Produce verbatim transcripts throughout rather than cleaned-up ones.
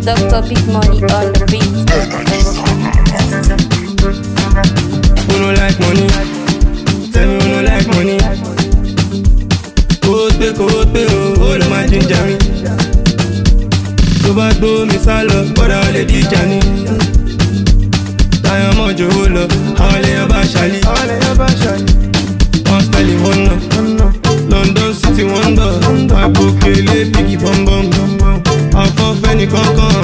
Doctor Big Money on the beat. Who no like money? Tell me who no like money? Kò pé kò pé o, ó lọ máa jíjà mi. Tó bá gbó mi sálọ, bọ́dà ó lè díjà ni. Táyọ̀ mọ́jọ ó lọ, àwọn lè yọ bá ṣàlì. Wọ́n style wọ́n nà. London City wọ́n dọ̀. Àpòkèlé bíkì bọ́m̀bọ́m. Ọ̀fọ̀ fẹ́ni kankan.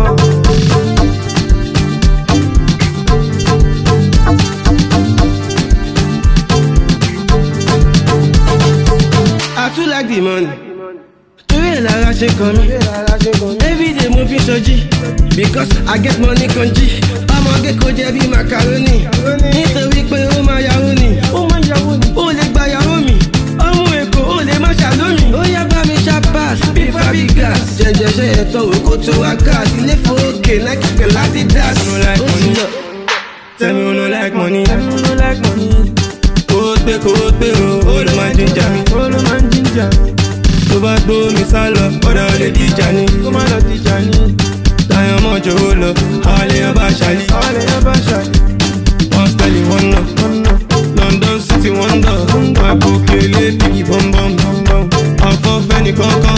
I too like the money. Torí ẹ̀ lára ṣe kàn mí. Everyday mo fi ṣojí. Because I get money kanjí. Ọmọge kò jẹ bí macaroni. Nítorí pé ó máa yàwó ni. Ó lè gba yàwó mi. Ọmọ Èkó ó lè má ṣàlómi. Ó yá bá mi ṣá pass bí Fabigas. Jẹjẹ ṣe ẹ̀tọ́ òkú tó wá gas. Ilé fòókè náà kíkẹ́ láti dás. Ó ti lọ. Tell me who no like money. Kò pé kò pé o, ó lọ máa jíjà mi. Tó bá gbó mi sálọ, bọ́dà ó lè díjà ni. Táyọ̀ mọ́jọ ó lọ, àwọn lè yọ bá ṣàlì. Wọ́n style wọ́n nà. London City wọ́n dọ̀. Àpòkèlé bíkì bọ́m̀bọ́m. Ọ̀fọ̀ fẹ́ni kankan.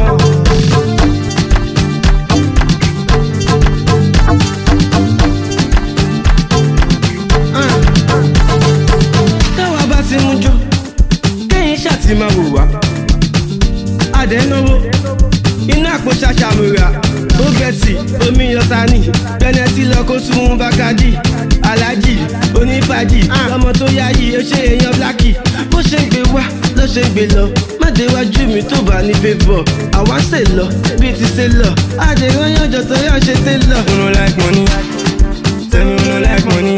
Táwa bá ti mú jó, kéyìn ṣàtì máa wò wá. Adẹ́náwó, inú àpò ṣàṣàmùrà. Ó gẹ̀ẹ́sì, omi ọ̀sánì. Bẹ́nẹ́tì lọ kó sún Bákàdì. Alájì, onífàjì. Ọmọ tó yáyì, ó ṣe èèyàn blákì. Bó ṣe ń gbé wá, ló ṣe ń gbé lọ. Má dé wájú mi tó bá ní favour. Àwa ń ṣe lọ, bí ti ṣe lọ. Àdèrò yànjọ tó yàn ṣe tẹ́ lọ. Who no like money? Tell me who no like money?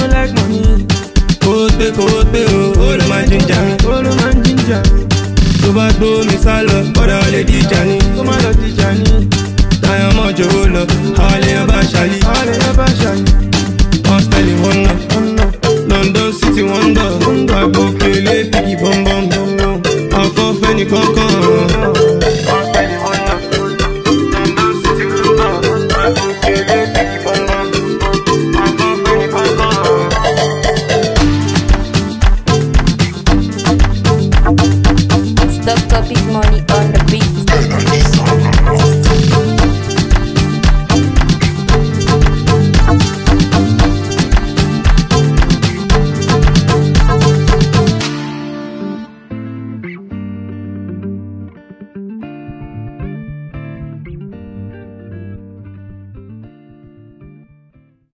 Kò pé kò pé o, ó lọ máa jíjà mi. Tó bá gbó mi sálọ, bọ́dà ó lè díjà ni. Táyọ̀ mọ́jọ ó lọ, àwọn lè yọ bá ṣàlì.